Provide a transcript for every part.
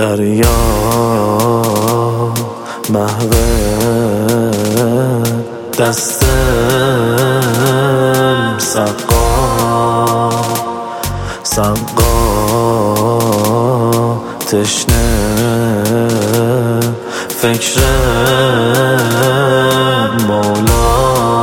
دریا محو دستم سقا تشنه فکر مولا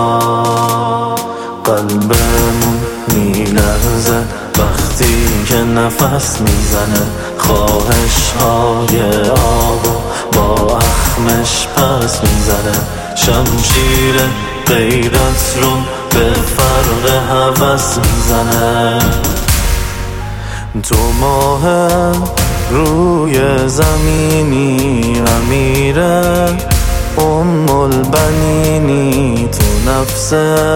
قلبمون میلرزه وقتی که نفس میزنه خواهش های آبو با اخمش پس میزنه شمشیر غیرت رو به فرق هوس میزنه تو ماهم روی زمینی امیره البنینی تو نفس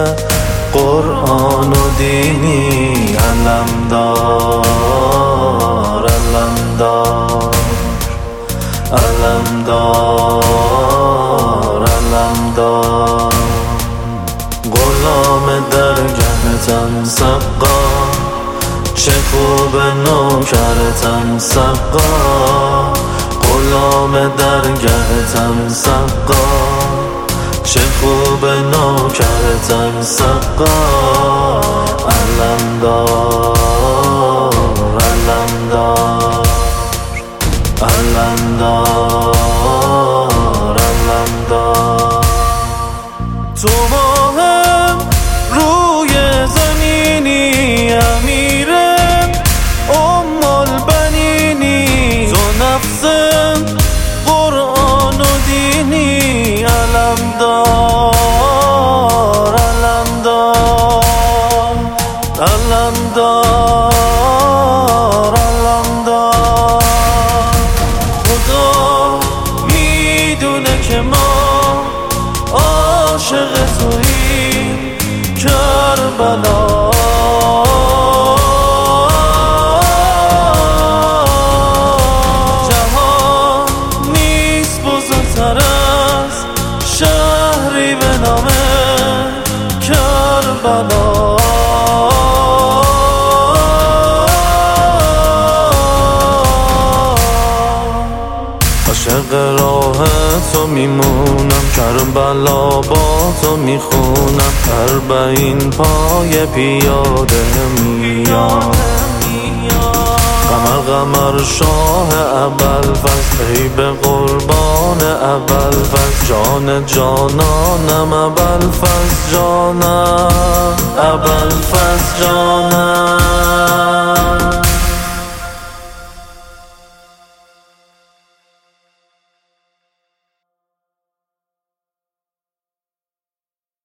قرآن و دینی علمدار غلام درگهتم سقا چه خوب نوکرتم سقا غلام درگهتم سقا چه خوب نوکرتم سقا علمدار تو ماهم روی زمینی امیرم البنینی تو نفسم قرآن و دینی علمدار خدا میدونه که ما عاشق توییم کربلا جهان نیست بزرگتر از شهری به نام کربلا عاشق راه تو میمونم کربلا با تو میخونم 40 پای پیاده میام قمر شاه ابوالفضل ای به قربان ابوالفضل جان جانانم ابوالفضل جانم